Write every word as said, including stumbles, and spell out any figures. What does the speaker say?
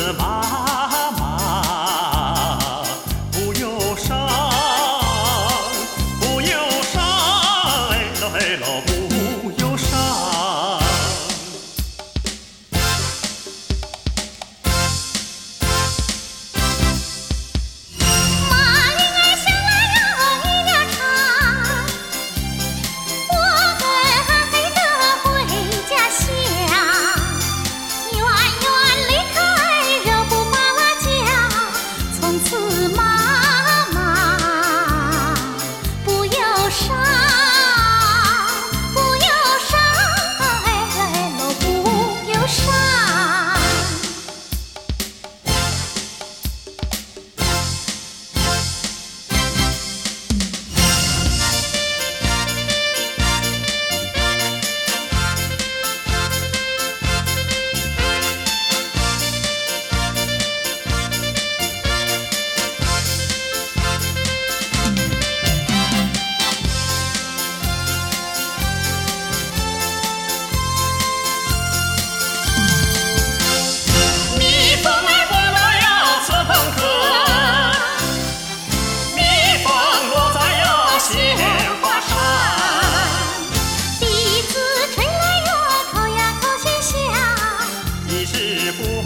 妈妈，不忧伤，不忧伤，哎喽哎喽，不忧伤。 马铃儿响了又一了长，我跟黑的回家乡。远远离开热布麻辣酱，从此妈妈不忧伤，不忧伤，哎喽哎喽不忧伤。 蜜蜂儿过了要刺蜂壳，蜜蜂落在了鲜花上。 笛子吹来哟，口呀口鲜香。 你是不